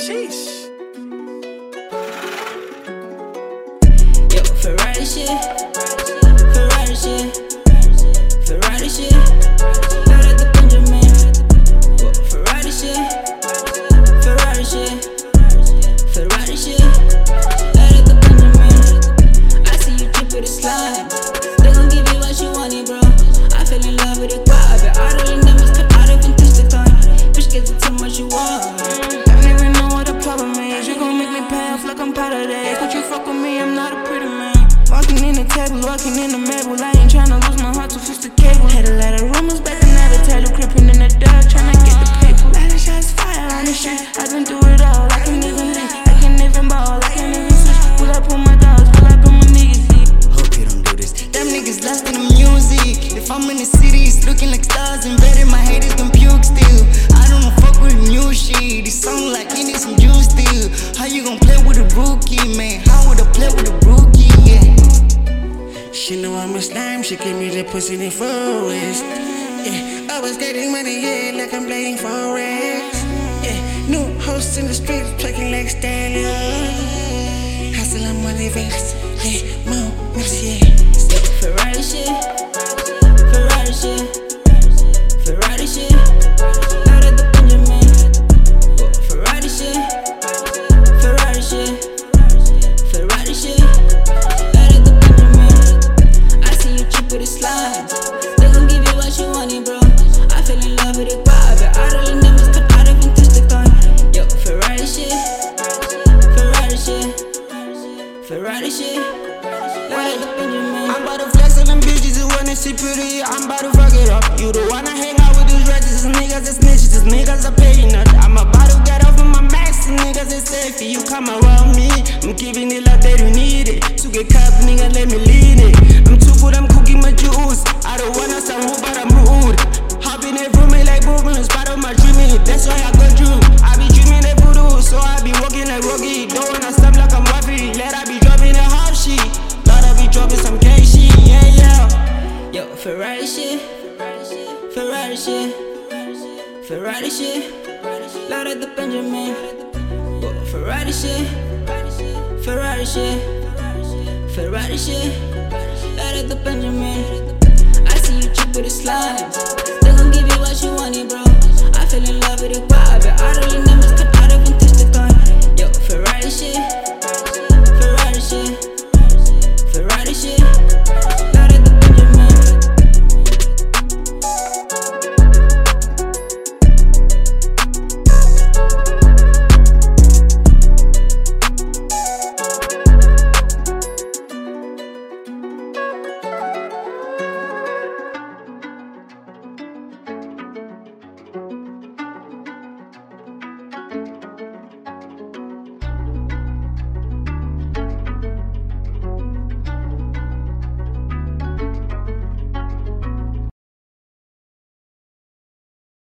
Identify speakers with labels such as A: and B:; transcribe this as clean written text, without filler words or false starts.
A: Sheesh.
B: Yo, Ferrari shit, Ferrari shit, Ferrari shit. Out at the Benjamin. Whoa, Ferrari shit, Ferrari shit, Ferrari shit. Out at the Benjamin. I see you drip with a slime. They gon' give you what you wanted, bro. I fell in love with a guy, but I don't never step out of and touch the time. Bitch, get it too much you want.
C: I don't even know what the problem is. You gon' make me pay off like I'm part of that. Would you fuck with me? I'm not a pretty man. Walking in the table, walking in the Maple. I ain't tryna lose my heart to fix the cable. Had a lot of rumors back in the tail, creeping in the dark, tryna get the paper. Lot of shots fire on the shit. I been through it all. I can't even leave. I can't even ball. I can't even switch. Pull up on my dogs, pull up on my niggas.
D: Hope you don't do this. Them niggas lost in the music. If I'm in the city, it's looking like stars embedded. My haters can puke still. I don't fuck with new shit. This song like you need some juice still. How you gon' play with a rookie, man? How would I play with a rookie, yeah?
C: She know I'm a slime, she gave me the pussy in the forest. Yeah, I was getting money, yeah, like I'm playing Forex. Yeah, new host in the streets, plucking like stallion. Hustle on my lyrics, yeah, moments, yeah.
B: Ferrari shit, Ferrari shit, Ferrari shit. Out at the Benjamin. Whoa, Ferrari shit, Ferrari shit, Ferrari shit. Out at the Benjamin. I see you cheap with a slime. They gon' give you what you wanted, bro. I fell in love with a guy, but I don't never step out of and touch the gun. Yo, Ferrari shit, Ferrari shit, Ferrari shit. Out at the Benjamin.
C: I'm about to flex on them bitches who wanna see pretty. I'm about to fuck it up. You don't wanna hang out with these wretches, these niggas, these snitches, these niggas are paying us. I'm about to get off of my max, these niggas is safe. You come around me, I'm giving it like that you need it. To get caught, nigga, let me lead it. I'm too good, I'm cooking my juice. I don't wanna sound rude, but I'm rude. Hopping it for me like boom, it's part of my dreaming. That's why I go through. I be dreaming that voodoo, so I be walking like Rocky. Don't wanna stop like I'm Waffy. Let I be dropping a half sheet. Thought I be dropping some cash shit, yeah, yeah.
B: Yo, Ferrari shit, Ferrari shit, Ferrari shit. Loud at the Benjamin. Whoa, Ferrari shit, Ferrari shit, Ferrari shit. Loud at the Benjamin. I see you cheap with a slime. They gon' give you what you